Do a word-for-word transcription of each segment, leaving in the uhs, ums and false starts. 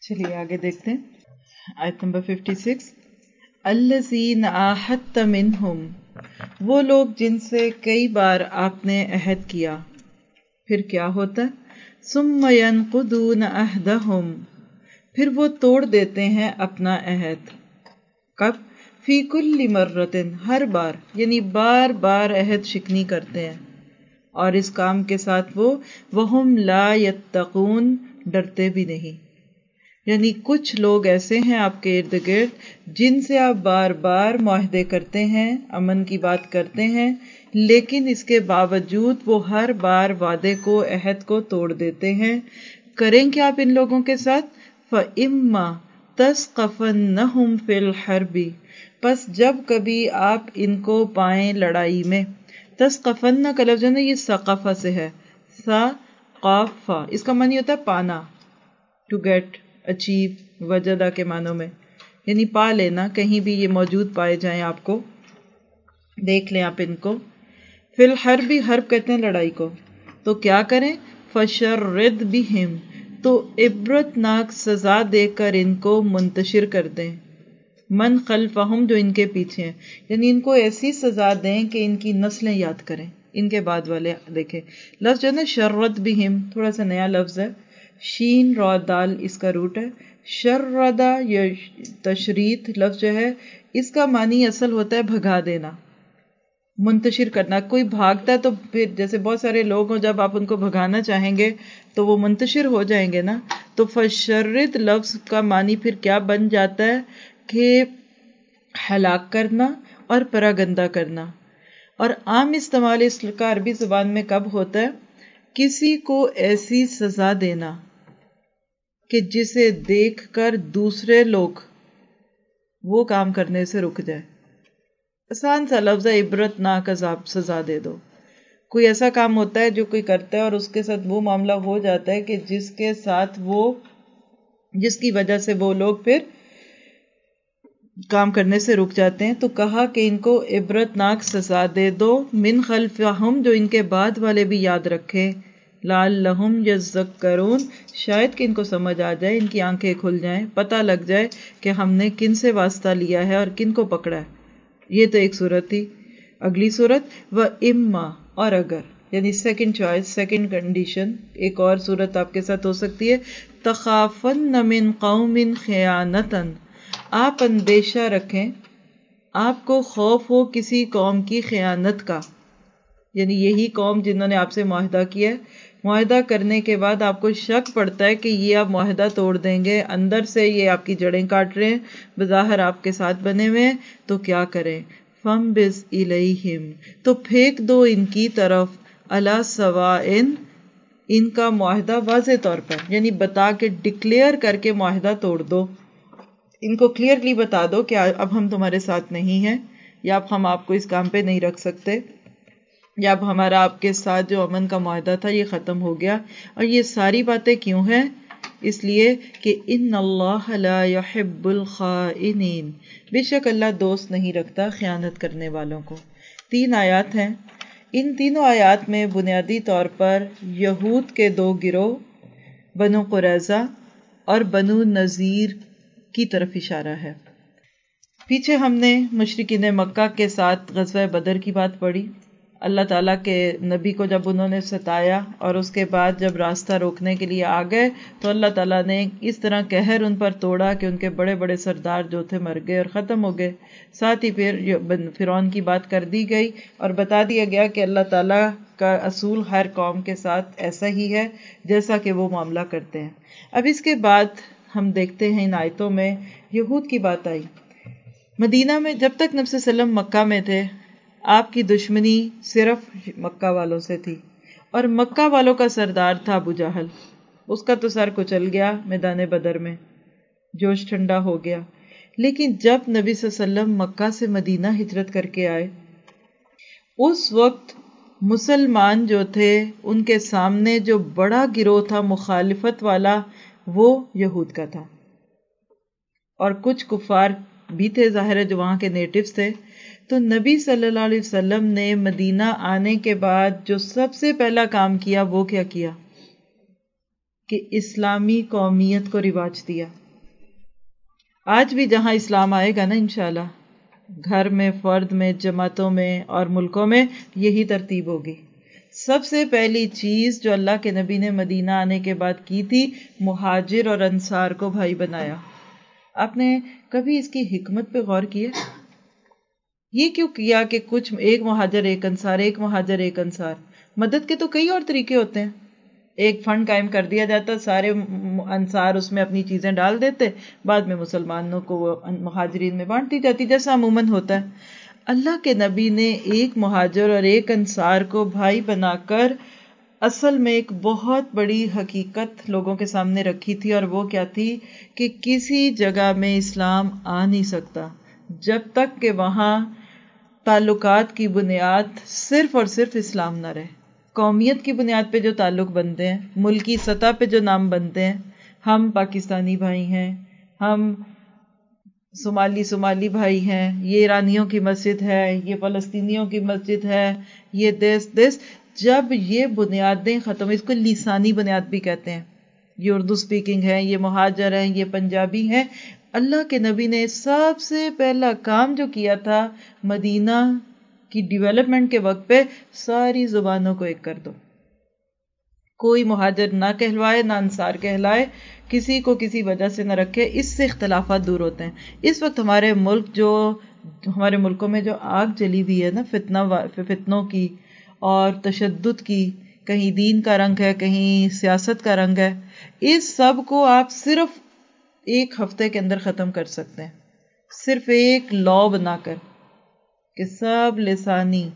چلیے آگے دیکھتے ہیں آیت نمبر ففٹی سکس. الذین عاہدت منہم، وہ لوگ جن سے کئی بار آپ نے عہد کیا، پھر کیا ہوتا ہے؟ ثم ینقضون عہدہم، پھر وہ توڑ دیتے ہیں اپنا عہد. کب؟ فی کل مرۃ، ہر بار، یعنی بار بار عہد شکنی کرتے ہیں، اور اس کام کے ساتھ وہ وہم لا یتقون، ڈرتے بھی نہیں. یعنی کچھ لوگ ایسے ہیں آپ کے ارد گرد جن سے آپ بار بار معاہدے کرتے ہیں، امن کی بات کرتے ہیں، لیکن اس کے باوجود وہ ہر بار وعدے کو، عہد کو توڑ دیتے ہیں. کریں کیا آپ ان لوگوں کے ساتھ؟ فَإِمَّا تَثْقَفَنَّهُمْ فِي الْحَرْبِ، پس جب کبھی آپ ان کو پائیں لڑائی میں. تثقفن کا لفظ ہے نا، یہ ثقافہ سے ہے، ثقافہ، اس کا معنی ہوتا ہے پانا، ٹو گیٹ، اچیو، وجدہ کے معنوں میں، یعنی پا لینا، کہیں بھی یہ موجود پائے جائیں، آپ کو دیکھ لیں آپ ان کو. فی الحرب، حرب کہتے ہیں لڑائی کو. تو کیا کریں؟ فشرد بہم، تو عبرت ناک سزا دے کر ان کو منتشر کر دیں. من خلفہم، جو ان کے پیچھے ہیں، یعنی ان کو ایسی سزا دیں کہ ان کی نسلیں یاد کریں، ان کے بعد والے دیکھیں. لفظ جو ہے نا شرد بہم، تھوڑا سا نیا لفظ ہے، شین را دال اس کا روٹ ہے. شردہ یا تشریت لفظ جو ہے، اس کا معنی اصل ہوتا ہے بھگا دینا، منتشر کرنا. کوئی بھاگتا ہے تو پھر جیسے بہت سارے لوگ ہوں، جب آپ ان کو بھگانا چاہیں گے تو وہ منتشر ہو جائیں گے نا. تو فشرد لفظ کا معنی پھر کیا بن جاتا ہے کہ ہلاک کرنا اور پراگندہ کرنا. اور عام استعمال اس کا عربی زبان میں کب ہوتا ہے؟ کسی کو ایسی سزا دینا کہ جسے دیکھ کر دوسرے لوگ وہ کام کرنے سے رک جائے. آسان سا لفظ ہے، عبرت ناک عذاب، سزا دے دو. کوئی ایسا کام ہوتا ہے جو کوئی کرتا ہے اور اس کے ساتھ وہ معاملہ ہو جاتا ہے کہ جس کے ساتھ وہ، جس کی وجہ سے وہ لوگ پھر کام کرنے سے رک جاتے ہیں. تو کہا کہ ان کو عبرت ناک سزا دے دو. من خلفہم، جو ان کے بعد والے بھی یاد رکھیں. لعلہم یذکرون، شاید کہ ان کو سمجھ آ جائے، ان کی آنکھیں کھل جائیں، پتہ لگ جائے کہ ہم نے کن سے واسطہ لیا ہے اور کن کو پکڑا ہے. یہ تو ایک صورت تھی. اگلی صورت وَإِمَّا، اور اگر، یعنی سیکنڈ چوائس، سیکنڈ کنڈیشن، ایک اور صورت آپ کے ساتھ ہو سکتی ہے. تخافن من قوم خیانتاً، آپ اندیشہ رکھیں، آپ کو خوف ہو کسی قوم کی خیانت کا، یعنی یہی قوم جنہوں نے آپ سے معاہدہ کیا ہے، معاہدہ کرنے کے بعد آپ کو شک پڑتا ہے کہ یہ آپ معاہدہ توڑ دیں گے، اندر سے یہ آپ کی جڑیں کاٹ رہے ہیں، بظاہر آپ کے ساتھ بنے ہوئے ہیں. تو کیا کریں؟ فَانبِذْ إِلَيْهِمْ، تو پھینک دو ان کی طرف، عَلَى سَوَاءٍ، ان کا معاہدہ واضح طور پر، یعنی بتا کے، ڈکلیئر کر کے معاہدہ توڑ دو. ان کو کلیئرلی بتا دو کہ اب ہم تمہارے ساتھ نہیں ہیں، یا اب ہم آپ کو اس کام پہ نہیں رکھ سکتے، یا اب ہمارا آپ کے ساتھ جو امن کا معاہدہ تھا یہ ختم ہو گیا. اور یہ ساری باتیں کیوں ہیں؟ اس لیے کہ ان اللہ لا يحب الخائنین، بے شک اللہ دوست نہیں رکھتا خیانت کرنے والوں کو. تین آیات ہیں. ان تینوں آیات میں بنیادی طور پر یہود کے دو گروہ، بنو قریظہ اور بنو نذیر کی طرف اشارہ ہے. پیچھے ہم نے مشرکین مکہ کے ساتھ غزوہ بدر کی بات پڑھی. اللہ تعالیٰ کے نبی کو جب انہوں نے ستایا اور اس کے بعد جب راستہ روکنے کے لیے آ گئے تو اللہ تعالیٰ نے اس طرح قہر ان پر توڑا کہ ان کے بڑے بڑے سردار جو تھے مر گئے اور ختم ہو گئے. ساتھ ہی پھر فرعون کی بات کر دی گئی اور بتا دیا گیا کہ اللہ تعالیٰ کا اصول ہر قوم کے ساتھ ایسا ہی ہے جیسا کہ وہ معاملہ کرتے ہیں. اب اس کے بعد ہم دیکھتے ہیں ان آیتوں میں یہود کی بات آئی. مدینہ میں جب تک نبی صلی اللہ علیہ وسلم مکہ میں تھے، آپ کی دشمنی صرف مکہ والوں سے تھی، اور مکہ والوں کا سردار تھا ابو جہل. اس کا تو سر کچل گیا میدان بدر میں، جوش ٹھنڈا ہو گیا. لیکن جب نبی صلی اللہ علیہ وسلم مکہ سے مدینہ ہجرت کر کے آئے، اس وقت مسلمان جو تھے ان کے سامنے جو بڑا گروہ تھا مخالفت والا، وہ یہود کا تھا. اور کچھ کفار بھی تھے ظاہر ہے جو وہاں کے نیٹیوز تھے. تو نبی صلی اللہ علیہ وسلم نے مدینہ آنے کے بعد جو سب سے پہلا کام کیا وہ کیا کیا؟ کہ اسلامی قومیت کو رواج دیا. آج بھی جہاں اسلام آئے گا نا انشاءاللہ، گھر میں، فرد میں، جماعتوں میں اور ملکوں میں یہی ترتیب ہوگی. سب سے پہلی چیز جو اللہ کے نبی نے مدینہ آنے کے بعد کی تھی، مہاجر اور انصار کو بھائی بنایا. آپ نے کبھی اس کی حکمت پہ غور کیا؟ یہ کیوں کیا کہ کچھ ایک مہاجر ایک انصار، ایک مہاجر ایک انصار؟ مدد کے تو کئی اور طریقے ہوتے ہیں. ایک فنڈ قائم کر دیا جاتا، سارے انصار اس میں اپنی چیزیں ڈال دیتے، بعد میں مسلمانوں کو وہ مہاجرین میں بانٹ دی جاتی، جیسا عموماً ہوتا ہے. اللہ کے نبی نے ایک مہاجر اور ایک انصار کو بھائی بنا کر اصل میں ایک بہت بڑی حقیقت لوگوں کے سامنے رکھی تھی، اور وہ کیا تھی کہ کسی جگہ میں اسلام آ نہیں سکتا جب تک کہ وہاں تعلقات کی بنیاد صرف اور صرف اسلام نہ رہے. قومیت کی بنیاد پہ جو تعلق بنتے ہیں، ملکی سطح پہ جو نام بنتے ہیں، ہم پاکستانی بھائی ہیں، ہم صومالی صومالی بھائی ہیں، یہ ایرانیوں کی مسجد ہے، یہ فلسطینیوں کی مسجد ہے، یہ دیس دیس، جب یہ بنیادیں ختم، اس کو لسانی بنیاد بھی کہتے ہیں، یہ اردو سپیکنگ ہے، یہ مہاجر ہیں، یہ پنجابی ہیں. اللہ کے نبی نے سب سے پہلا کام جو کیا تھا مدینہ کی ڈیولپمنٹ کے وقت پہ، ساری زبانوں کو ایک کر دو. کوئی مہاجر نہ کہلوائے نہ انصار کہلائے، کسی کو کسی وجہ سے نہ رکھے. اس سے اختلافات دور ہوتے ہیں. اس وقت ہمارے ملک جو ہمارے ملکوں میں جو آگ جلی ہوئی ہے نا فتنہ فتنوں کی اور تشدد کی، کہیں دین کا رنگ ہے، کہیں سیاست کا رنگ ہے، اس سب کو آپ صرف ایک ہفتے کے اندر ختم کر سکتے ہیں، صرف ایک لا بنا کر کہ سب لسانی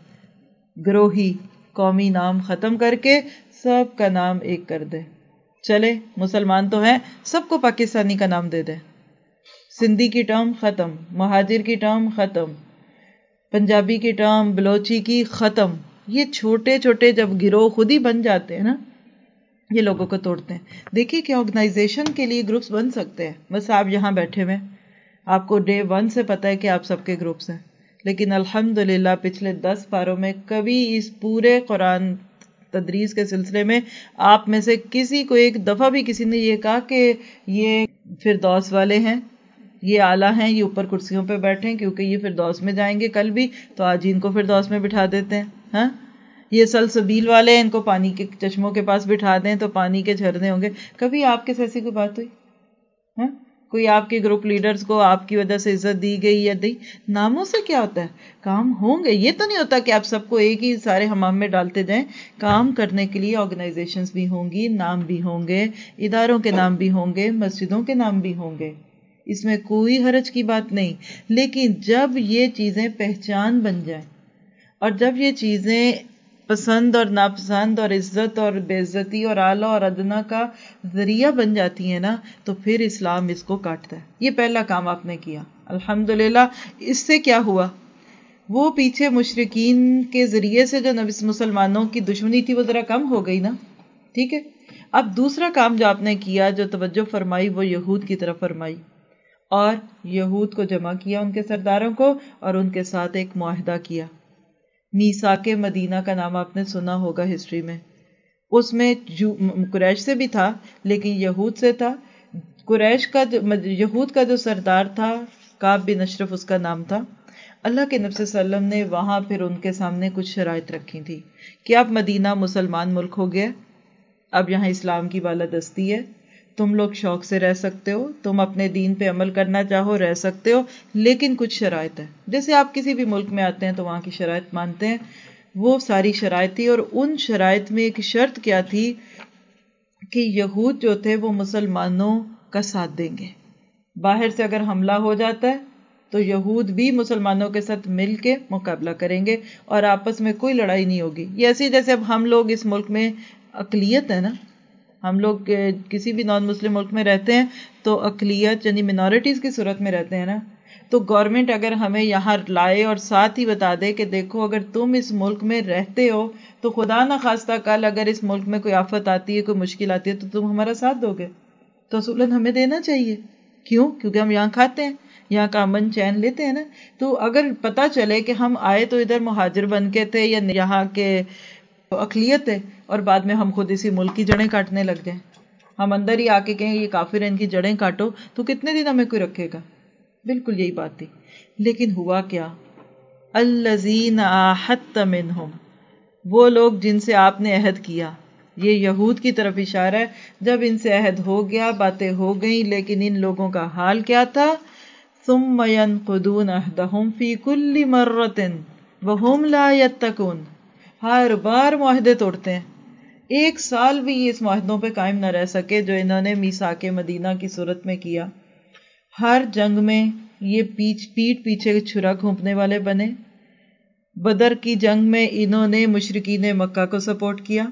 گروہی قومی نام ختم کر کے سب کا نام ایک کر دے. چلے مسلمان تو ہیں، سب کو پاکستانی کا نام دے دے. سندھی کی ٹرم ختم، مہاجر کی ٹرم ختم، پنجابی کی ٹرم، بلوچی کی ختم. یہ چھوٹے چھوٹے جب گروہ خود ہی بن جاتے ہیں نا، یہ لوگوں کو توڑتے ہیں. دیکھیے کہ آرگنائزیشن کے لیے گروپس بن سکتے ہیں. بس آپ یہاں بیٹھے ہوئے، آپ کو ڈے ون سے پتا ہے کہ آپ سب کے گروپس ہیں، لیکن الحمدللہ پچھلے دس پاروں میں کبھی اس پورے قرآن تدریس کے سلسلے میں آپ میں سے کسی کو ایک دفعہ بھی کسی نے یہ کہا کہ یہ فردوس والے ہیں، یہ اعلیٰ ہیں، یہ اوپر کرسیوں پہ بیٹھے ہیں کیونکہ یہ فردوس میں جائیں گے کل بھی، تو آج ان کو فردوس میں بٹھا دیتے ہیں. ہاں، یہ سلسبیل والے ہیں، ان کو پانی کے چشموں کے پاس بٹھا دیں تو پانی کے جھرنے ہوں گے. کبھی آپ کے ایسی کوئی بات ہوئی؟ ہاں، کوئی آپ کے گروپ لیڈرز کو آپ کی وجہ سے عزت دی گئی یا دی؟ ناموں سے کیا ہوتا ہے؟ کام ہوں گے. یہ تو نہیں ہوتا کہ آپ سب کو ایک ہی سارے حمام میں ڈالتے جائیں. کام کرنے کے لیے آرگنائزیشنز بھی ہوں گی، نام بھی ہوں گے، اداروں کے نام بھی ہوں گے، مسجدوں کے نام بھی ہوں گے. اس میں کوئی حرج کی بات نہیں. لیکن جب یہ چیزیں پہچان بن جائیں اور جب یہ چیزیں پسند اور ناپسند اور عزت اور بے عزتی اور اعلیٰ اور ادنا کا ذریعہ بن جاتی ہیں نا، تو پھر اسلام اس کو کاٹتا ہے. یہ پہلا کام آپ نے کیا الحمدللہ. اس سے کیا ہوا؟ وہ پیچھے مشرکین کے ذریعے سے جو نبی مسلمانوں کی دشمنی تھی وہ ذرا کم ہو گئی نا. ٹھیک ہے. اب دوسرا کام جو آپ نے کیا، جو توجہ فرمائی، وہ یہود کی طرف فرمائی، اور یہود کو جمع کیا، ان کے سرداروں کو، اور ان کے ساتھ ایک معاہدہ کیا. میثاق مدینہ کا نام آپ نے سنا ہوگا ہسٹری میں. اس میں قریش سے بھی تھا لیکن یہود سے تھا. قریش کا جو یہود کا جو سردار تھا، کعب بن اشرف اس کا نام تھا. اللہ کے نبی صلی اللہ علیہ وسلم نے وہاں پھر ان کے سامنے کچھ شرائط رکھی تھی کہ اب مدینہ مسلمان ملک ہو گیا، اب یہاں اسلام کی بالادستی ہے، تم لوگ شوق سے رہ سکتے ہو، تم اپنے دین پہ عمل کرنا چاہو رہ سکتے ہو، لیکن کچھ شرائط ہے. جیسے آپ کسی بھی ملک میں آتے ہیں تو وہاں کی شرائط مانتے ہیں، وہ ساری شرائط تھی. اور ان شرائط میں ایک شرط کیا تھی کہ یہود جو تھے وہ مسلمانوں کا ساتھ دیں گے. باہر سے اگر حملہ ہو جاتا ہے تو یہود بھی مسلمانوں کے ساتھ مل کے مقابلہ کریں گے اور آپس میں کوئی لڑائی نہیں ہوگی. یہ ایسی جیسے اب ہم لوگ اس ملک میں اقلیت ہے نا، ہم لوگ کسی بھی نان مسلم ملک میں رہتے ہیں تو اقلیت یعنی منارٹیز کی صورت میں رہتے ہیں نا، تو گورنمنٹ اگر ہمیں یہاں لائے اور ساتھ ہی بتا دے کہ دیکھو اگر تم اس ملک میں رہتے ہو تو خدا نہ خواستہ کل اگر اس ملک میں کوئی آفت آتی ہے، کوئی مشکل آتی ہے تو تم ہمارا ساتھ دو گے، تو اصولاً ہمیں دینا چاہیے. کیوں؟ کیونکہ ہم یہاں کھاتے ہیں، یہاں کا امن چین لیتے ہیں نا. تو اگر پتا چلے کہ ہم آئے تو ادھر مہاجر بن کے تھے یا یہاں کے اقلیت ہے اور بعد میں ہم خود اسی ملک کی جڑیں کاٹنے لگ جائیں، ہم اندر ہی آ کے کہیں یہ کافر ہیں ان کی جڑیں کاٹو تو کتنے دن ہمیں کوئی رکھے گا. بالکل یہی بات تھی. لیکن ہوا کیا؟ الذین عاہدت منہم، وہ لوگ جن سے آپ نے عہد کیا. یہ یہود کی طرف اشارہ ہے. جب ان سے عہد ہو گیا، باتیں ہو گئیں، لیکن ان لوگوں کا حال کیا تھا؟ ثم ينقضون عہدہم فی کل مرۃ وہم لا یتقون. ہر بار معاہدے توڑتے ہیں. ایک سال بھی یہ اس معاہدوں پہ قائم نہ رہ سکے جو انہوں نے میثاق مدینہ کی صورت میں کیا. ہر جنگ میں یہ پیچھ پیٹ پیچھے چھرا گھونپنے والے بنے. بدر کی جنگ میں انہوں نے مشرکین مکہ کو سپورٹ کیا.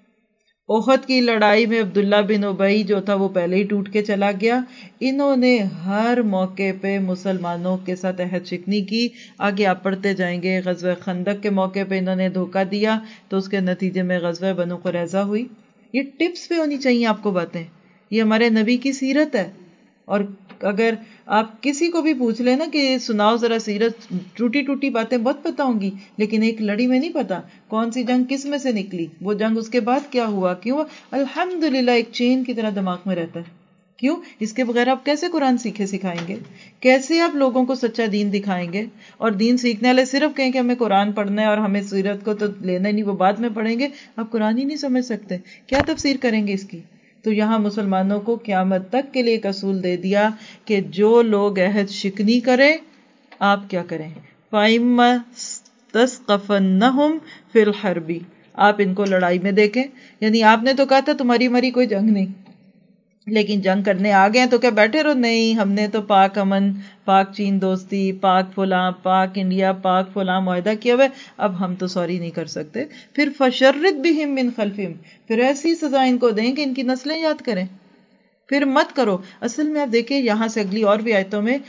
احد کی لڑائی میں عبداللہ بن ابی جو تھا وہ پہلے ہی ٹوٹ کے چلا گیا. انہوں نے ہر موقع پہ مسلمانوں کے ساتھ عہد شکنی کی. آگے آپ پڑھتے جائیں گے. غزوہ خندق کے موقع پہ انہوں نے دھوکہ دیا تو اس کے نتیجے میں غزوہ بنو قریظہ ہوئی. یہ ٹپس پہ ہونی چاہیے آپ کو باتیں. یہ ہمارے نبی کی سیرت ہے. اور اگر آپ کسی کو بھی پوچھ لیں نا کہ سناؤ ذرا سیرت، ٹوٹی ٹوٹی باتیں بہت پتہ ہوں گی لیکن ایک لڑی میں نہیں پتا کون سی جنگ کس میں سے نکلی، وہ جنگ اس کے بعد کیا ہوا، کیوں. الحمدللہ ایک چین کی طرح دماغ میں رہتا ہے. کیوں؟ اس کے بغیر آپ کیسے قرآن سیکھے سکھائیں گے؟ کیسے آپ لوگوں کو سچا دین دکھائیں گے؟ اور دین سیکھنے والے صرف کہیں کہ ہمیں قرآن پڑھنا ہے اور ہمیں سیرت کو تو لینا ہی نہیں، وہ بعد میں پڑھیں گے. آپ قرآن ہی نہیں سمجھ سکتے، کیا تفسیر کریں گے اس کی؟ تو یہاں مسلمانوں کو قیامت تک کے لیے ایک اصول دے دیا کہ جو لوگ عہد شکنی کریں آپ کیا کریں. فَإِمَّا تَثْقَفَنَّهُمْ فِي الْحَرْبِ، آپ ان کو لڑائی میں دیکھیں. یعنی آپ نے تو کہا تھا تمہاری مری کوئی جنگ نہیں، لیکن جنگ کرنے آ گئے تو کیا بیٹھے رہو؟ نہیں، ہم نے تو پاک امن، پاک چین دوستی، پاک فلاں، پاک انڈیا، پاک فلاں معاہدہ کیا ہوا ہے، اب ہم تو سوری نہیں کر سکتے. پھر فشرد بہم من خلفہم، پھر ایسی سزا ان کو دیں کہ ان کی نسلیں یاد کریں. پھر مت کرو. اصل میں آپ دیکھیں یہاں سے اگلی اور بھی آیتوں میں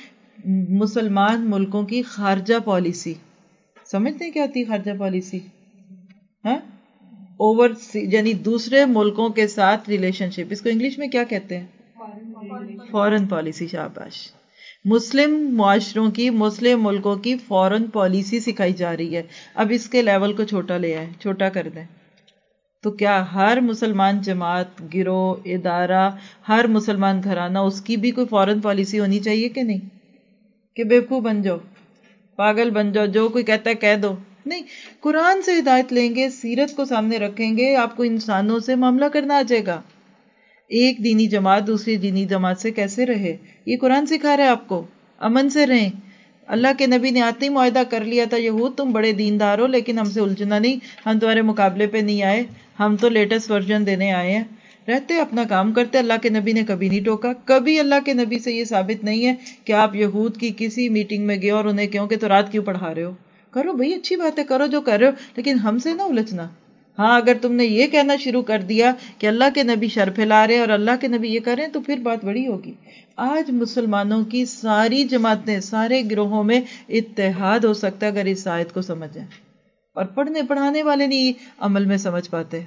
مسلمان ملکوں کی خارجہ پالیسی سمجھتے ہیں کیا ہوتی ہے؟ خارجہ پالیسی ہاں اوور، یعنی دوسرے ملکوں کے ساتھ ریلیشن شپ. اس کو انگلش میں کیا کہتے ہیں؟ Foreign policy. شاباش. مسلم معاشروں کی، مسلم ملکوں کی فورن پالیسی سکھائی جا رہی ہے. اب اس کے لیول کو چھوٹا لے آئے، چھوٹا کر دیں. تو کیا ہر مسلمان جماعت، گروہ، ادارہ، ہر مسلمان گھرانہ، اس کی بھی کوئی فورن پالیسی ہونی چاہیے کہ نہیں؟ کہ بیوقوف بن جاؤ، پاگل بن جاؤ، جو کوئی کہتا ہے کہہ دو. نہیں، قرآن سے ہدایت لیں گے، سیرت کو سامنے رکھیں گے، آپ کو انسانوں سے معاملہ کرنا آ جائے گا. ایک دینی جماعت دوسری دینی جماعت سے کیسے رہے، یہ قرآن سکھا رہا ہے آپ کو. امن سے رہیں. اللہ کے نبی نے آتے ہی معاہدہ کر لیا تھا، یہود تم بڑے دیندار ہو لیکن ہم سے الجھنا نہیں، ہم تمہارے مقابلے پہ نہیں آئے، ہم تو لیٹسٹ ورژن دینے آئے ہیں. رہتے اپنا کام کرتے. اللہ کے نبی نے کبھی نہیں ٹوکا. کبھی اللہ کے نبی سے یہ ثابت نہیں ہے کہ آپ یہود کی کسی میٹنگ میں گئے اور انہیں کہو کہ تو رات کیوں پڑھا رہے ہو. کرو بھائی، اچھی بات ہے، کرو جو کر رہے ہو، لیکن ہم سے نہ الجھنا. ہاں اگر تم نے یہ کہنا شروع کر دیا کہ اللہ کے نبی شر پھیلا رہے اور اللہ کے نبی یہ کر رہے ہیں تو پھر بات بڑی ہوگی. آج مسلمانوں کی ساری جماعتیں، سارے گروہوں میں اتحاد ہو سکتا ہے اگر اس آیت کو سمجھیں. اور پڑھنے پڑھانے والے نہیں عمل میں سمجھ پاتے.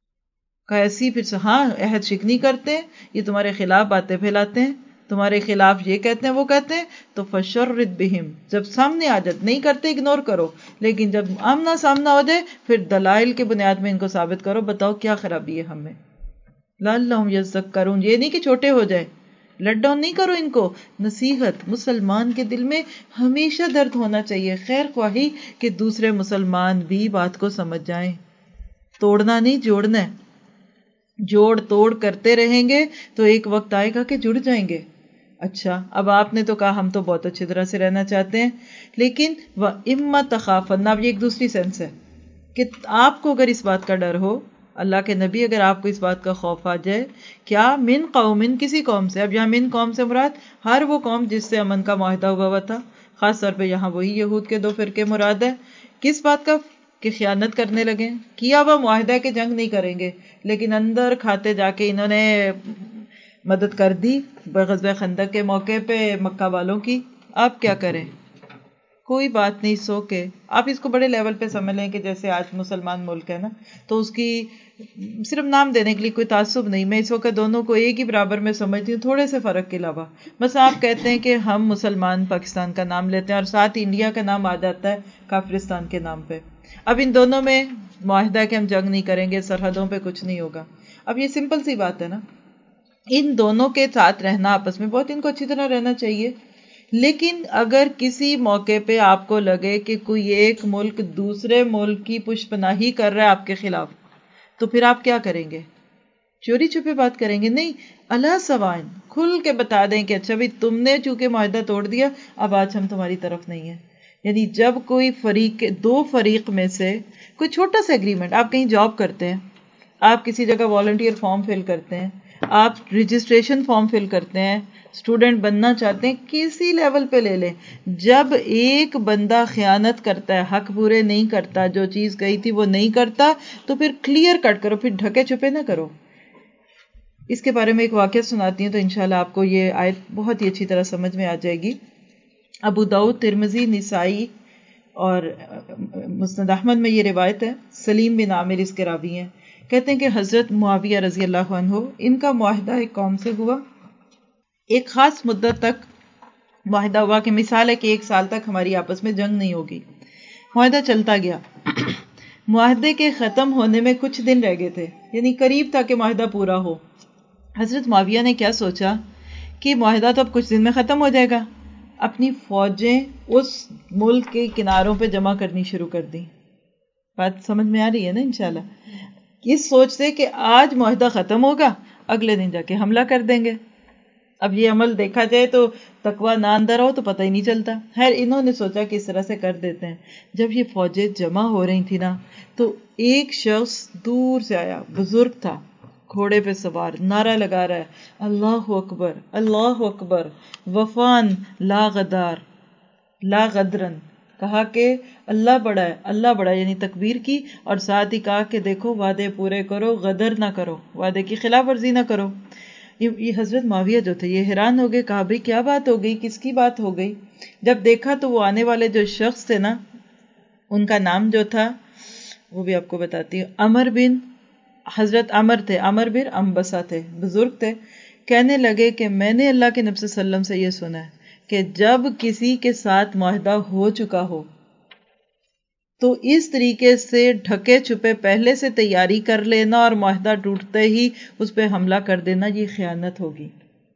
ایسی پھر ہاں عہد شکنی کرتے ہیں، یہ تمہارے خلاف باتیں پھیلاتے ہیں، تمہارے خلاف یہ کہتے ہیں وہ کہتے ہیں، تو فشرد بہم، جب سامنے آ جات نہیں کرتے اگنور کرو، لیکن جب آمنا سامنا ہو جائے پھر دلائل کے بنیاد میں ان کو ثابت کرو. بتاؤ کیا خرابی ہے ہمیں. لعلہم یذکرون، یہ نہیں کہ چھوٹے ہو جائے، لیٹ ڈاؤن نہیں کرو ان کو. نصیحت، مسلمان کے دل میں ہمیشہ درد ہونا چاہیے، خیر خواہی کہ دوسرے مسلمان بھی بات کو سمجھ جائیں. توڑنا نہیں، جوڑنا ہے. جوڑ توڑ کرتے رہیں گے تو ایک وقت آئے گا کہ جڑ جائیں گے. اچھا اب آپ نے تو کہا ہم تو بہت اچھی طرح سے رہنا چاہتے ہیں، لیکن وَإِمَّا تَخَافَنَّ، اب یہ ایک دوسری سینس ہے کہ آپ کو اگر اس بات کا ڈر ہو، اللہ کے نبی اگر آپ کو اس بات کا خوف آ جائے، کیا من قوم، کسی قوم سے. اب یہاں من قوم سے مراد ہر وہ قوم جس سے امن کا معاہدہ ہوا ہوا تھا، خاص طور پہ یہاں وہی یہود کے دو فرقے مراد ہے. کس بات کا؟ کہ خیانت کرنے لگے. کیا وہ معاہدہ کہ جنگ نہیں کریں گے، لیکن اندر کھاتے جا کے انہوں نے مدد کر دی غزوہ خندق کے موقع پہ مکہ والوں کی. آپ کیا کریں؟ کوئی بات نہیں، سو کے آپ اس کو بڑے لیول پہ سمجھ لیں کہ جیسے آج مسلمان ملک ہے نا، تو اس کی صرف نام دینے کے لیے کوئی تعصب نہیں، میں اس وقت دونوں کو ایک ہی برابر میں سمجھتی ہوں، تھوڑے سے فرق کے علاوہ. بس آپ کہتے ہیں کہ ہم مسلمان پاکستان کا نام لیتے ہیں اور ساتھ انڈیا کا نام آ جاتا ہے کافرستان کے نام پہ. اب ان دونوں میں معاہدہ کہ ہم جنگ نہیں کریں گے، سرحدوں پہ کچھ نہیں ہوگا. اب یہ سمپل سی بات ہے نا. ان دونوں کے ساتھ رہنا آپس میں بہت ان کو اچھی طرح رہنا چاہیے. لیکن اگر کسی موقع پہ آپ کو لگے کہ کوئی ایک ملک دوسرے ملک کی پشت پناہی کر رہا ہے آپ کے خلاف، تو پھر آپ کیا کریں گے؟ چوری چھپے بات کریں گے؟ نہیں، اللہ سوائن کھل کے بتا دیں کہ اچھا بھائی تم نے چونکہ معاہدہ توڑ دیا، اب آج ہم تمہاری طرف نہیں ہیں. یعنی جب کوئی فریق دو فریق میں سے کوئی چھوٹا سا ایگریمنٹ، آپ کہیں جاب کرتے ہیں، آپ کسی جگہ والنٹیئر فارم فل کرتے ہیں، آپ رجسٹریشن فارم فل کرتے ہیں، اسٹوڈنٹ بننا چاہتے ہیں، کسی لیول پہ لے لیں، جب ایک بندہ خیانت کرتا ہے، حق پورے نہیں کرتا، جو چیز کہی تھی وہ نہیں کرتا، تو پھر کلیئر کٹ کرو، پھر ڈھکے چھپے نہ کرو. اس کے بارے میں ایک واقعہ سناتی ہوں تو انشاءاللہ آپ کو یہ آیت بہت ہی اچھی طرح سمجھ میں آ جائے گی. ابو داؤد، ترمذی، نسائی اور مسند احمد میں یہ روایت ہے. سلیم بن عامر اس کے راوی ہیں. کہتے ہیں کہ حضرت معاویہ رضی اللہ عنہ، ان کا معاہدہ ایک قوم سے ہوا. ایک خاص مدت تک معاہدہ ہوا کہ مثال ہے کہ ایک سال تک ہماری آپس میں جنگ نہیں ہوگی. معاہدہ چلتا گیا. معاہدے کے ختم ہونے میں کچھ دن رہ گئے تھے، یعنی قریب تھا کہ معاہدہ پورا ہو. حضرت معاویہ نے کیا سوچا کہ معاہدہ تو اب کچھ دن میں ختم ہو جائے گا، اپنی فوجیں اس ملک کے کناروں پہ جمع کرنی شروع کر دی. بات سمجھ میں آ رہی ہے نا انشاءاللہ؟ اس سوچ سے کہ آج معاہدہ ختم ہوگا، اگلے دن جا کے حملہ کر دیں گے. اب یہ عمل دیکھا جائے تو تقویٰ نہ اندر ہو تو پتہ ہی نہیں چلتا. خیر انہوں نے سوچا کہ اس طرح سے کر دیتے ہیں. جب یہ فوجیں جمع ہو رہی تھی نا، تو ایک شخص دور سے آیا، بزرگ تھا، گھوڑے پہ سوار، نعرہ لگا رہا ہے، اللہ اکبر اللہ اکبر، وفان لا غدار لا غدرن. کہا کہ اللہ بڑا ہے، اللہ بڑا ہے، یعنی تکبیر کی، اور ساتھ ہی کہا کہ دیکھو وعدے پورے کرو، غدر نہ کرو، وعدے کی خلاف ورزی نہ کرو. یہ حضرت معاویہ جو تھے یہ حیران ہو گئے. کہا بھئی کیا بات ہو گئی، کس کی بات ہو گئی؟ جب دیکھا تو وہ آنے والے جو شخص تھے نا، ان کا نام جو تھا وہ بھی آپ کو بتاتی ہوں، عمر بن حضرت عمر تھے، عمر بن انبسہ تھے، بزرگ تھے. کہنے لگے کہ میں نے اللہ کے نبی صلی اللہ علیہ وسلم سے یہ سنا ہے کہ جب کسی کے ساتھ معاہدہ ہو چکا ہو تو اس طریقے سے ڈھکے چھپے پہلے سے تیاری کر لینا اور معاہدہ ٹوٹتے ہی اس پہ حملہ کر دینا، یہ خیانت ہوگی.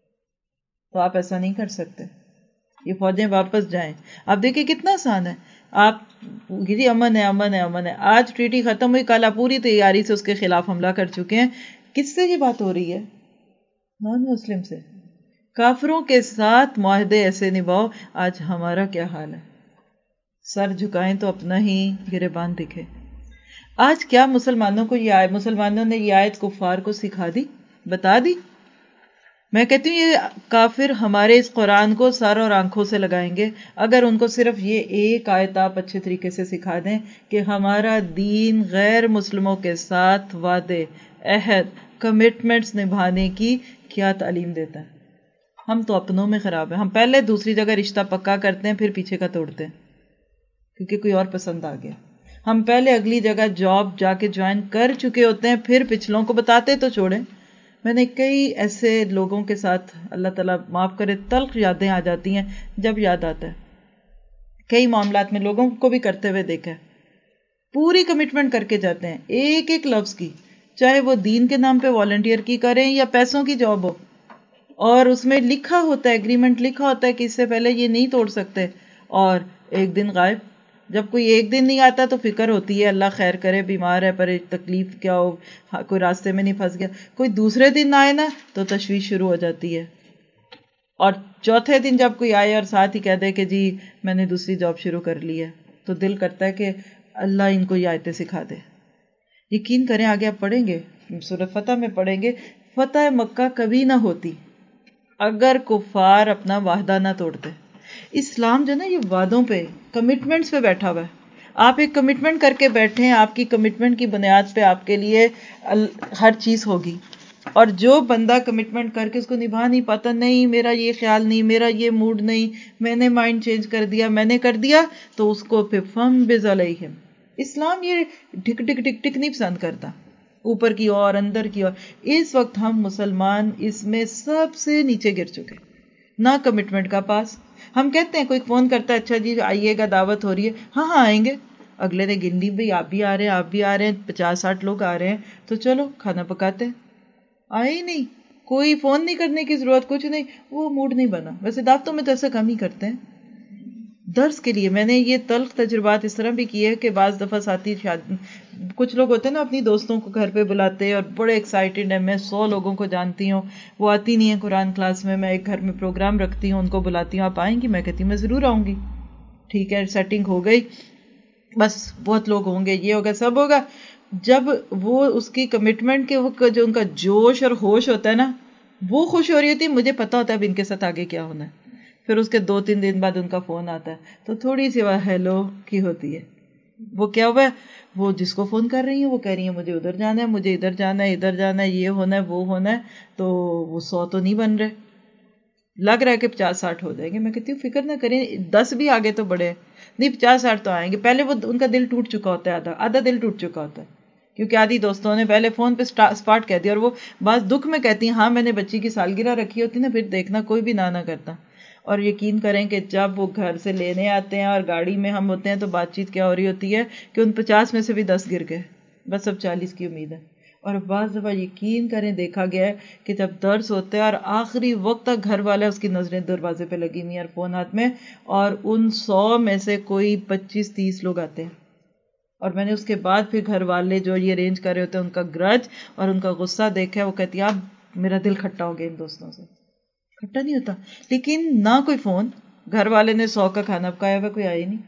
تو آپ ایسا نہیں کر سکتے. یہ فوجیں واپس جائیں. آپ دیکھیں کتنا آسان ہے. آپ جی امن ہے امن ہے امن ہے، آج ٹریٹی ختم ہوئی، کل آپ پوری تیاری سے اس کے خلاف حملہ کر چکے ہیں. کس سے یہ بات ہو رہی ہے؟ نان مسلم سے. کافروں کے ساتھ معاہدے ایسے نبھاؤ. آج ہمارا کیا حال ہے؟ سر جھکائیں تو اپنا ہی گریبان دکھے. آج کیا مسلمانوں کو یہ آیت، مسلمانوں نے یہ آیت کفار کو سکھا دی، بتا دی؟ میں کہتی ہوں یہ کافر ہمارے اس قرآن کو سر اور آنکھوں سے لگائیں گے اگر ان کو صرف یہ ایک آیت آپ اچھے طریقے سے سکھا دیں کہ ہمارا دین غیر مسلموں کے ساتھ وعدے، عہد، کمٹمنٹس نبھانے کی کیا تعلیم دیتا ہے. ہم تو اپنوں میں خراب ہیں. ہم پہلے دوسری جگہ رشتہ پکا کرتے ہیں، پھر پیچھے کا توڑتے ہیں کیونکہ کوئی اور پسند آ گیا. ہم پہلے اگلی جگہ جاب جا کے جوائن کر چکے ہوتے ہیں، پھر پچھلوں کو بتاتے تو چھوڑیں. میں نے کئی ایسے لوگوں کے ساتھ، اللہ تعالیٰ معاف کرے، تلخ یادیں آ جاتی ہیں جب یاد آتا ہے. کئی معاملات میں لوگوں کو بھی کرتے ہوئے دیکھا ہے. پوری کمٹمنٹ کر کے جاتے ہیں ایک ایک لفظ کی، چاہے وہ دین کے نام پہ والنٹیئر کی کریں یا پیسوں کی جاب ہو، اور اس میں لکھا ہوتا ہے، ایگریمنٹ لکھا ہوتا ہے کہ اس سے پہلے یہ نہیں توڑ سکتے، اور ایک دن غائب. جب کوئی ایک دن نہیں آتا تو فکر ہوتی ہے اللہ خیر کرے، بیمار ہے، پر تکلیف کیا ہو، کوئی راستے میں نہیں پھنس گیا. کوئی دوسرے دن آئے نا تو تشویش شروع ہو جاتی ہے. اور چوتھے دن جب کوئی آئے اور ساتھ ہی کہہ دے کہ جی میں نے دوسری جاب شروع کر لی ہے، تو دل کرتا ہے کہ اللہ ان کو یہ آیتیں سکھا دے. یقین کریں آگے آپ پڑھیں گے، سورۃ فتح میں پڑھیں گے، فتح مکہ کبھی نہ ہوتی اگر کفار اپنا وعدہ نہ توڑتے. اسلام جو نا یہ وعدوں پہ، کمٹمنٹس پہ بیٹھا ہوا ہے. آپ ایک کمٹمنٹ کر کے بیٹھے ہیں، آپ کی کمٹمنٹ کی بنیاد پہ آپ کے لیے ہر چیز ہوگی. اور جو بندہ کمٹمنٹ کر کے اس کو نبھا نہیں پاتا، نہیں میرا یہ خیال نہیں، میرا یہ موڈ نہیں، میں نے مائنڈ چینج کر دیا، میں نے کر دیا، تو اس کو پھر فم بذلیہم. اسلام یہ ڈھک ڈھک ڈھک ڈھک نہیں پسند کرتا، اوپر کی اور اندر کی اور. اس وقت ہم مسلمان اس میں سب سے نیچے گر چکے، نہ کمٹمنٹ کا پاس. ہم کہتے ہیں کوئی فون کرتا ہے، اچھا جی آئیے گا، دعوت ہو رہی ہے، ہاں ہاں آئیں گے. اگلے نے گنڈی بھائی آپ بھی آ رہے ہیں، آپ بھی آ رہے ہیں، پچاس ساٹھ لوگ آ رہے ہیں، تو چلو کھانا پکاتے ہیں. آئے ہی نہیں، کوئی فون نہیں کرنے کی ضرورت, کچھ نہیں, وہ موڈ نہیں بنا. ویسے دعوتوں میں تو ایسا کم ہی کرتے ہیں. درس کے لیے میں نے یہ تلخ تجربات اس طرح بھی کیے کہ بعض دفعہ ساتھی شاد... کچھ لوگ ہوتے ہیں نا اپنی دوستوں کو گھر پہ بلاتے اور بڑے ایکسائٹیڈ ہیں, میں سو لوگوں کو جانتی ہوں, وہ آتی نہیں ہے قرآن کلاس میں, میں ایک گھر میں پروگرام رکھتی ہوں, ان کو بلاتی ہوں, آپ آئیں گی؟ میں کہتی ہوں میں ضرور آؤں گی. ٹھیک ہے, سیٹنگ ہو گئی, بس بہت لوگ ہوں گے, یہ ہوگا, سب ہوگا. جب وہ اس کی کمٹمنٹ کے وقت جو ان کا جوش اور ہوش ہوتا ہے نا, وہ خوش ہو رہی ہوتی ہے, مجھے پتا ہوتا ہے اب ان کے ساتھ آگے کیا ہونا ہے. پھر اس کے دو تین دن بعد ان کا فون آتا ہے, تو تھوڑی سی وہ ہیلو کی ہوتی ہے. وہ کیا ہوا ہے, وہ جس کو فون کر رہی ہیں وہ کہہ رہی ہیں مجھے ادھر جانا ہے, مجھے ادھر جانا ہے, ادھر جانا ہے, یہ ہونا ہے, وہ ہونا ہے. تو وہ سو تو نہیں بن رہے, لگ رہا ہے کہ پچاس ساٹھ ہو جائیں گے. میں کہتی ہوں فکر نہ کریں, دس بھی آگے تو بڑے نہیں, پچاس ساٹھ تو آئیں گے. پہلے وہ ان کا دل ٹوٹ چکا ہوتا ہے, آدھا آدھا دل ٹوٹ چکا ہوتا ہے, کیونکہ آدھی دوستوں نے پہلے فون پہ اسپاٹ کہہ دیا, اور وہ بعض دکھ میں کہتی ہیں ہاں میں نے بچی کی سالگرہ رکھی ہوتی نا, پھر دیکھنا کوئی بھی نہ نہ کرتا. اور یقین کریں کہ جب وہ گھر سے لینے آتے ہیں اور گاڑی میں ہم ہوتے ہیں تو بات چیت کیا ہو رہی ہوتی ہے کہ ان پچاس میں سے بھی دس گر گئے, بس اب چالیس کی امید ہے. اور بعض دفعہ یقین کریں دیکھا گیا ہے کہ جب درس ہوتے ہیں اور آخری وقت تک گھر والے اس کی نظریں دروازے پہ لگی ہوئی ہیں اور فون ہاتھ میں, اور ان سو میں سے کوئی پچیس تیس لوگ آتے ہیں. اور میں نے اس کے بعد پھر گھر والے جو یہ ارینج کر رہے ہوتے ہیں ان کا گرج اور ان کا غصہ دیکھا ہے, وہ کہتی ہے اب میرا دل کھٹا ہو گیا ان دوستوں سے. کھٹا نہیں ہوتا, لیکن نہ کوئی فون, گھر والے نے سو کا کھانا پکایا ہوا, کوئی آیا نہیں.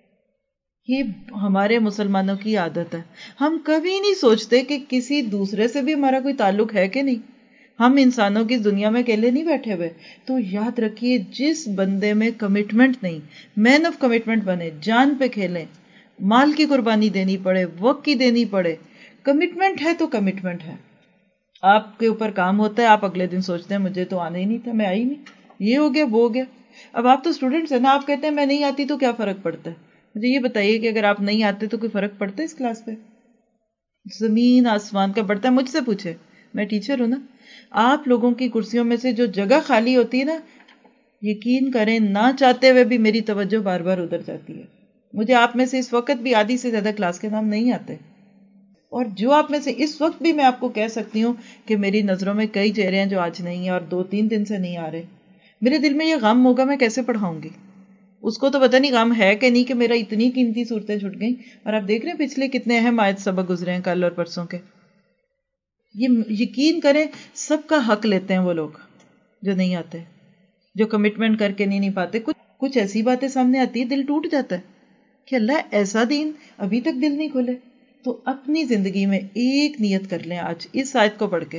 یہ ہمارے مسلمانوں کی عادت ہے, ہم کبھی نہیں سوچتے کہ کسی دوسرے سے بھی ہمارا کوئی تعلق ہے کہ نہیں. ہم انسانوں کی دنیا میں اکیلے نہیں بیٹھے ہوئے. تو یاد رکھیے جس بندے میں کمٹمنٹ نہیں, مین آف کمٹمنٹ بنے, جان پہ کھیلیں, مال کی قربانی دینی پڑے, وقت کی دینی پڑے, کمٹمنٹ ہے تو کمٹمنٹ ہے. آپ کے اوپر کام ہوتا ہے, آپ اگلے دن سوچتے ہیں مجھے تو آنا ہی نہیں تھا, میں آئی نہیں, یہ ہو گیا وہ ہو گیا. اب آپ تو اسٹوڈنٹس ہیں نا, آپ کہتے ہیں میں نہیں آتی تو کیا فرق پڑتا ہے. مجھے یہ بتائیے کہ اگر آپ نہیں آتے تو کوئی فرق پڑتا ہے اس کلاس پہ؟ زمین آسمان کا پڑتا ہے. مجھ سے پوچھے, میں ٹیچر ہوں نا. آپ لوگوں کی کرسیوں میں سے جو جگہ خالی ہوتی ہے نا, یقین کریں نہ چاہتے ہوئے بھی میری توجہ بار بار ادھر جاتی ہے. مجھے آپ میں سے اس وقت بھی آدھی سے زیادہ کلاس کے نام نہیں آتے, اور جو آپ میں سے اس وقت بھی میں آپ کو کہہ سکتی ہوں کہ میری نظروں میں کئی چہرے ہیں جو آج نہیں ہیں اور دو تین دن سے نہیں آ رہے. میرے دل میں یہ غم ہوگا, میں کیسے پڑھاؤں گی؟ اس کو تو پتہ نہیں غم ہے کہ نہیں کہ میرا اتنی قیمتی صورتیں چھوٹ گئیں. اور آپ دیکھ رہے ہیں پچھلے کتنے اہم آیت سبق گزرے ہیں کل اور پرسوں کے. یہ یقین کریں سب کا حق لیتے ہیں وہ لوگ جو نہیں آتے, جو کمٹمنٹ کر کے نہیں نہیں پاتے. کچھ کچھ ایسی باتیں سامنے آتی ہے, دل ٹوٹ جاتا ہے کہ اللہ ایسا دین ابھی تک دل نہیں کھولے. تو اپنی زندگی میں ایک نیت کر لیں آج اس آیت کو پڑھ کے,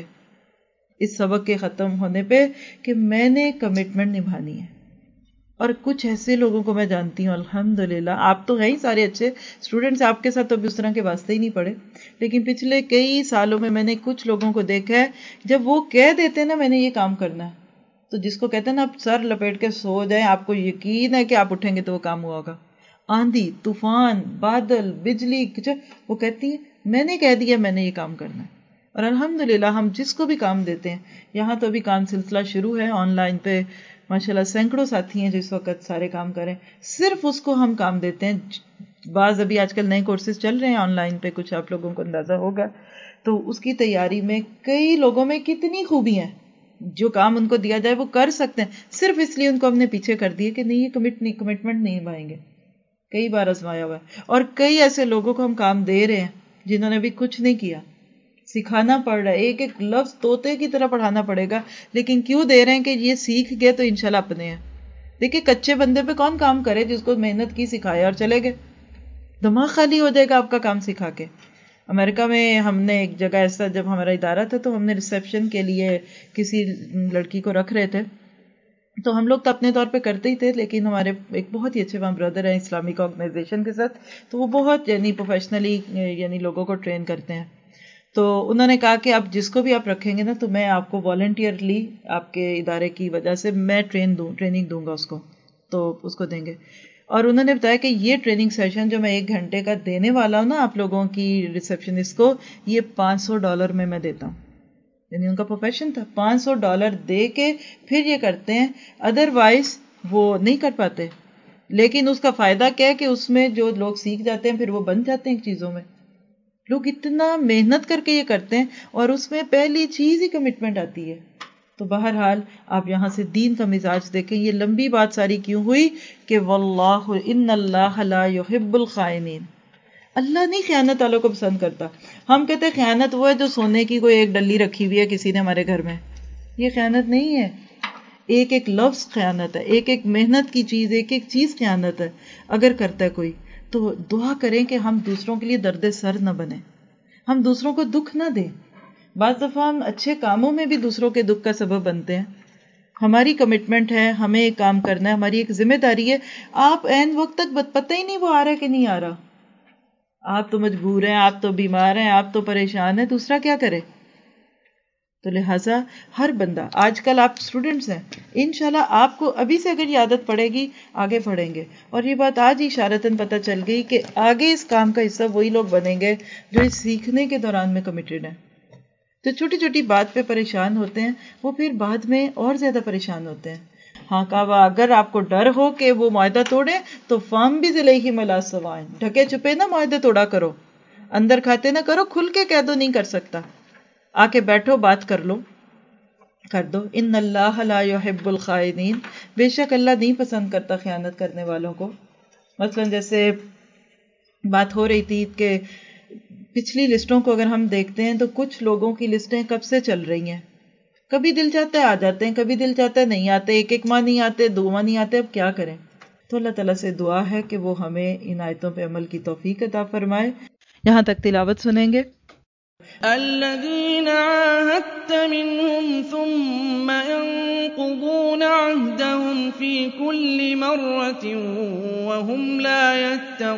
اس سبق کے ختم ہونے پہ, کہ میں نے کمٹمنٹ نبھانی ہے. اور کچھ ایسے لوگوں کو میں جانتی ہوں الحمدللہ, آپ تو ہیں ہی سارے اچھے اسٹوڈنٹس, آپ کے ساتھ تو ابھی اس طرح کے واسطے ہی نہیں پڑے, لیکن پچھلے کئی سالوں میں میں نے کچھ لوگوں کو دیکھا ہے جب وہ کہہ دیتے ہیں نا میں نے یہ کام کرنا ہے, تو جس کو کہتے ہیں نا آپ سر لپیٹ کے سو جائیں, آپ کو یقین ہے کہ آپ اٹھیں گے تو وہ کام ہوا ہوگا. آندھی طوفان بادل بجلی, وہ کہتی ہیں میں نے کہہ دیا میں نے یہ کام کرنا ہے. اور الحمدللہ ہم جس کو بھی کام دیتے ہیں, یہاں تو ابھی کام سلسلہ شروع ہے آن لائن پہ, ماشاءاللہ سینکڑوں ساتھی ہیں جو اس وقت سارے کام کریں, صرف اس کو ہم کام دیتے ہیں. بعض ابھی آج کل نئے کورسز چل رہے ہیں آن لائن پہ, کچھ آپ لوگوں کو اندازہ ہوگا, تو اس کی تیاری میں کئی لوگوں میں کتنی خوبی ہیں, جو کام ان کو دیا جائے وہ کر سکتے ہیں, صرف اس لیے ان کو ہم نے پیچھے کر دیے کہ نہیں یہ کمٹ نہیں کمٹمنٹ نہیں نبھائیں گے. کئی بار آزمایا ہوا ہے, اور کئی ایسے لوگوں کو ہم کام دے رہے ہیں جنہوں نے بھی کچھ نہیں کیا, سکھانا پڑ رہا ہے, ایک ایک لفظ طوطے کی طرح پڑھانا پڑے گا, لیکن کیوں دے رہے ہیں کہ یہ سیکھ گئے تو انشاءاللہ اپنے ہیں. دیکھیں کچے بندے پہ کون کام کرے جس کو محنت کی سکھایا اور چلے گئے, دماغ خالی ہو جائے گا آپ کا کام سکھا کے. امریکہ میں ہم نے ایک جگہ ایسا, جب ہمارا ادارہ تھا تو ہم نے ریسیپشن کے لیے کسی لڑکی کو رکھ رہے تھے, تو ہم لوگ تو اپنے طور پہ کرتے ہی تھے, لیکن ہمارے ایک بہت ہی اچھے وہاں بردر ہیں اسلامک آرگنائزیشن کے ساتھ, تو وہ بہت یعنی پروفیشنلی یعنی لوگوں کو ٹرین کرتے ہیں. تو انہوں نے کہا کہ آپ جس کو بھی آپ رکھیں گے نا تو میں آپ کو والنٹیئرلی آپ کے ادارے کی وجہ سے میں ٹرین دوں ٹریننگ دوں گا اس کو, تو اس کو دیں گے. اور انہوں نے بتایا کہ یہ ٹریننگ سیشن جو میں ایک گھنٹے کا دینے والا ہوں نا آپ لوگوں کی ریسیپشنسٹ کو, یہ پانچ سو ڈالر میں میں دیتا ہوں. یعنی ان کا پروفیشن تھا, پانچ سو ڈالر دے کے پھر یہ کرتے ہیں, ادر وائز وہ نہیں کر پاتے. لیکن اس کا فائدہ کیا ہے کہ اس میں جو لوگ سیکھ جاتے ہیں پھر وہ بن جاتے ہیں چیزوں میں. لوگ اتنا محنت کر کے یہ کرتے ہیں, اور اس میں پہلی چیز ہی کمٹمنٹ آتی ہے. تو بہرحال آپ یہاں سے دین کا مزاج دیکھیں. یہ لمبی بات ساری کیوں ہوئی کہ واللہ ان اللہ لا یحب الخائنین. اللہ نہیں خیانت والوں کو پسند کرتا. ہم کہتے ہیں خیانت وہ ہے جو سونے کی کوئی ایک ڈلی رکھی ہوئی ہے کسی نے ہمارے گھر میں. یہ خیانت نہیں ہے. ایک ایک لفظ خیانت ہے, ایک ایک محنت کی چیز, ایک ایک چیز خیانت ہے. اگر کرتا ہے کوئی تو دعا کریں کہ ہم دوسروں کے لیے درد سر نہ بنیں, ہم دوسروں کو دکھ نہ دیں. بعض دفعہ ہم اچھے کاموں میں بھی دوسروں کے دکھ کا سبب بنتے ہیں. ہماری کمٹمنٹ ہے, ہمیں ایک کام کرنا ہے, ہماری ایک ذمہ داری ہے. آپ عین وقت تک پتہ ہی نہیں وہ آ رہا ہے کہ نہیں آ رہا. آپ تو مجبور ہیں, آپ تو بیمار ہیں, آپ تو پریشان ہیں, دوسرا کیا کرے؟ تو لہٰذا ہر بندہ, آج کل آپ اسٹوڈنٹس ہیں, انشاءاللہ آپ کو ابھی سے اگر یہ عادت پڑے گی آگے پڑھیں گے. اور یہ بات آج ہی اشارتاً پتہ چل گئی کہ آگے اس کام کا حصہ وہی لوگ بنیں گے جو اس سیکھنے کے دوران میں کمیٹڈ ہیں. تو چھوٹی چھوٹی بات پہ پریشان ہوتے ہیں, وہ پھر بعد میں اور زیادہ پریشان ہوتے ہیں. ہاں کعبہ, اگر آپ کو ڈر ہو کہ وہ معاہدہ توڑے تو فام بھی ذلیہ ملا سوائن, ڈھکے چھپے نہ معاہدہ توڑا کرو, اندر کھاتے نہ کرو, کھل کے کہہ دو نہیں کر سکتا, آ کے بیٹھو بات کر لو, کر دو. ان اللہ لا یحب الخائنین, بے شک اللہ نہیں پسند کرتا خیانت کرنے والوں کو. مثلا جیسے بات ہو رہی تھی کہ پچھلی لسٹوں کو اگر ہم دیکھتے ہیں تو کچھ لوگوں کی لسٹیں کب سے چل رہی ہیں, کبھی دل چاہتا ہے آ جاتے ہیں, کبھی دل چاہتا ہے نہیں آتے, ایک ایک ماہ نہیں آتے, دو ماہ نہیں آتے, اب کیا کریں؟ تو اللہ تعالیٰ سے دعا ہے کہ وہ ہمیں ان آیتوں پہ عمل کی توفیق عطا فرمائے. یہاں تک تلاوت سنیں گے. الذين عاهدت منهم ثم ينقضون عهدهم في كل مرة وهم لا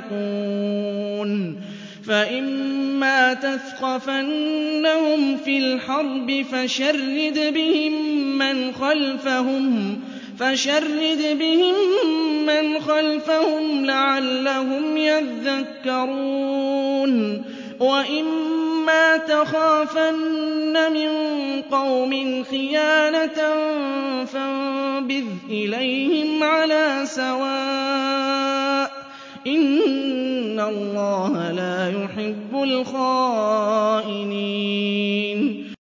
يتقون فإما تثقفنهم في الحرب فشرد بهم من خلفهم فشرد بهم من خلفهم لعلهم يذكرون وإما تخافن من قوم خيانة فانبذ إليهم على سواء إن الله لا يحب الخائنين.